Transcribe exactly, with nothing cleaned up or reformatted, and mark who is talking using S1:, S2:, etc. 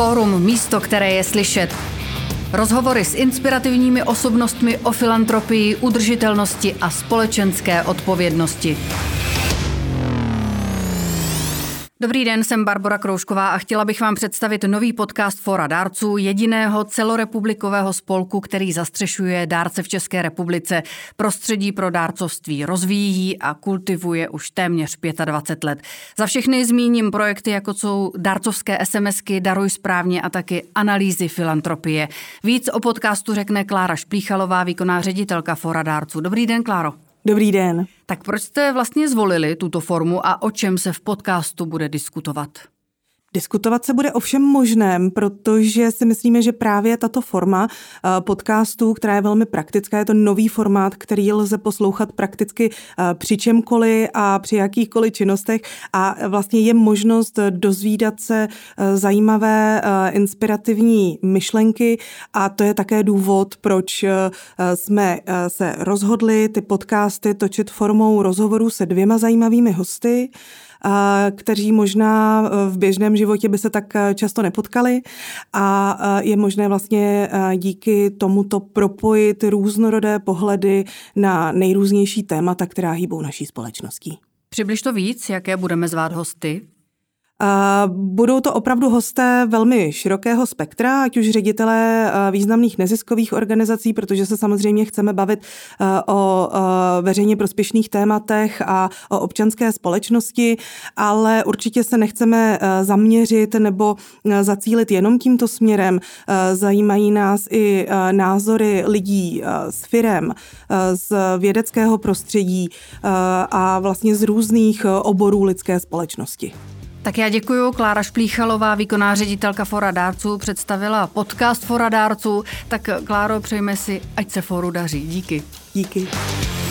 S1: Fórum, místo, které je slyšet. Rozhovory s inspirativními osobnostmi o filantropii, udržitelnosti a společenské odpovědnosti. Dobrý den, jsem Barbora Kroužková a chtěla bych vám představit nový podcast Fóra dárců, jediného celorepublikového spolku, který zastřešuje dárce v České republice. Prostředí pro dárcovství rozvíjí a kultivuje už téměř dvacet pět let. Za všechny zmíním projekty, jako jsou dárcovské SMSky, Daruj správně a taky analýzy filantropie. Víc o podcastu řekne Klára Šplíchalová, výkonná ředitelka Fóra dárců. Dobrý den, Kláro.
S2: Dobrý den.
S1: Tak proč jste vlastně zvolili tuto formu a o čem se v podcastu bude diskutovat?
S2: Diskutovat se bude o všem možném, protože si myslíme, že právě tato forma podcastu, která je velmi praktická, je to nový formát, který lze poslouchat prakticky při čemkoliv a při jakýchkoliv činnostech a vlastně je možnost dozvídat se zajímavé, inspirativní myšlenky a to je také důvod, proč jsme se rozhodli ty podcasty točit formou rozhovorů se dvěma zajímavými hosty, kteří možná v běžném životě by se tak často nepotkali a je možné vlastně díky tomuto propojit různorodé pohledy na nejrůznější témata, která hýbou naší společností.
S1: Přibliž to víc, jaké budeme zvát hosty?
S2: Budou to opravdu hosté velmi širokého spektra, ať už ředitelé významných neziskových organizací, protože se samozřejmě chceme bavit o veřejně prospěšných tématech a o občanské společnosti, ale určitě se nechceme zaměřit nebo zacílit jenom tímto směrem. Zajímají nás i názory lidí z firem, z vědeckého prostředí a vlastně z různých oborů lidské společnosti.
S1: Tak já děkuju. Klára Šplíchalová, výkonná ředitelka Fóra dárců, představila podcast Fóra dárců. Tak Kláro, přejme si, ať se fóru daří. Díky.
S2: Díky.